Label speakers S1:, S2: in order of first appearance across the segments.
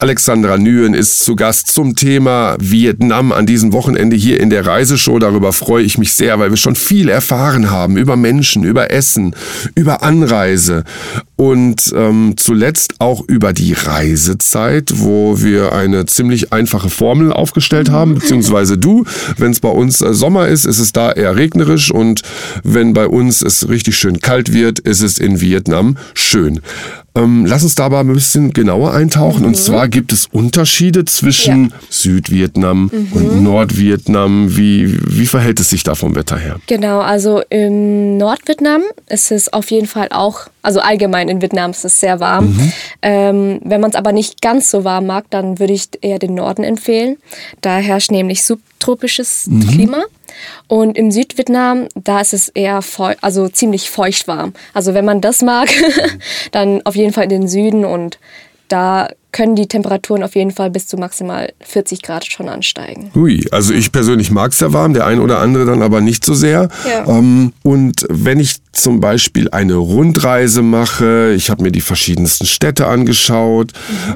S1: Alexandra Nguyen ist zu Gast zum Thema Vietnam an diesem Wochenende hier in der Reiseshow. Darüber freue ich mich sehr, weil wir schon viel erfahren haben über Menschen, über Essen, über Anreise und zuletzt auch über die Reisezeit, wo wir eine ziemlich einfache Formel aufgestellt haben, beziehungsweise du. Wenn es bei uns Sommer ist, ist es da eher regnerisch und wenn bei uns es richtig schön kalt wird, ist es in Vietnam schön. Lass uns da aber ein bisschen genauer eintauchen. Und zwar gibt es Unterschiede zwischen Südvietnam und Nordvietnam. Wie verhält es sich da vom Wetter her?
S2: Genau, also im Nordvietnam ist es auf jeden Fall auch, also allgemein in Vietnam ist es sehr warm. Wenn man es aber nicht ganz so warm mag, dann würde ich eher den Norden empfehlen. Da herrscht nämlich subtropisches Klima. Und im Südvietnam, da ist es eher ziemlich feucht warm. Also wenn man das mag, dann auf jeden Fall in den Süden und da können die Temperaturen auf jeden Fall bis zu maximal 40 Grad schon ansteigen.
S1: Ui, also ich persönlich mag es sehr warm, der ein oder andere dann aber nicht so sehr.
S2: Ja.
S1: Und wenn ich zum Beispiel eine Rundreise mache, ich habe mir die verschiedensten Städte angeschaut,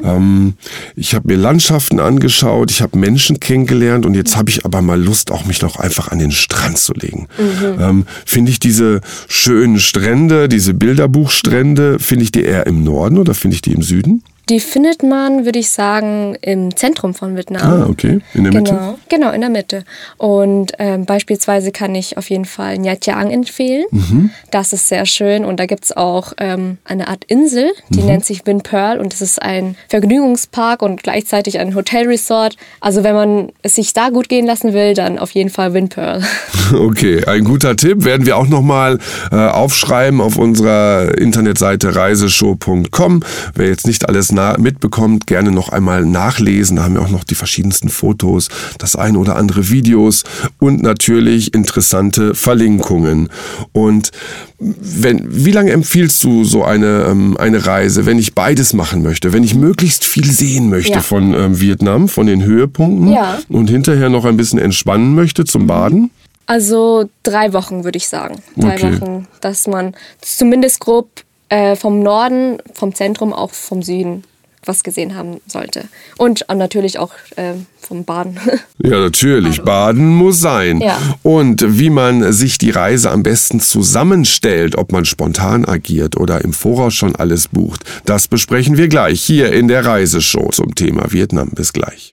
S1: ich habe mir Landschaften angeschaut, ich habe Menschen kennengelernt und jetzt habe ich aber mal Lust, auch mich noch einfach an den Strand zu legen. Finde ich diese schönen Strände, diese Bilderbuchstrände, finde ich die eher im Norden oder finde ich die im Süden?
S2: Die findet man, würde ich sagen, im Zentrum von Vietnam.
S1: Ah, okay. In der Mitte?
S2: Genau, in der Mitte. Und beispielsweise kann ich auf jeden Fall Nha Trang empfehlen. Das ist sehr schön. Und da gibt es auch eine Art Insel, die nennt sich Vinh Pearl. Und das ist ein Vergnügungspark und gleichzeitig ein Hotelresort. Also wenn man es sich da gut gehen lassen will, dann auf jeden Fall Vinh Pearl.
S1: Okay, ein guter Tipp. Werden wir auch nochmal aufschreiben auf unserer Internetseite reiseshow.com. Wer jetzt nicht alles mitbekommt, gerne noch einmal nachlesen. Da haben wir auch noch die verschiedensten Fotos, das ein oder andere Videos und natürlich interessante Verlinkungen. Und wie lange empfiehlst du so eine Reise, wenn ich beides machen möchte, wenn ich möglichst viel sehen möchte von Vietnam, von den Höhepunkten und hinterher noch ein bisschen entspannen möchte zum Baden?
S2: Also 3 Wochen würde ich sagen. 3 Wochen, dass man zumindest grob vom Norden, vom Zentrum, auch vom Süden was gesehen haben sollte. Und natürlich auch vom Baden.
S1: Ja, natürlich. Baden muss sein. Ja. Und wie man sich die Reise am besten zusammenstellt, ob man spontan agiert oder im Voraus schon alles bucht, das besprechen wir gleich hier in der Reiseshow zum Thema Vietnam. Bis gleich.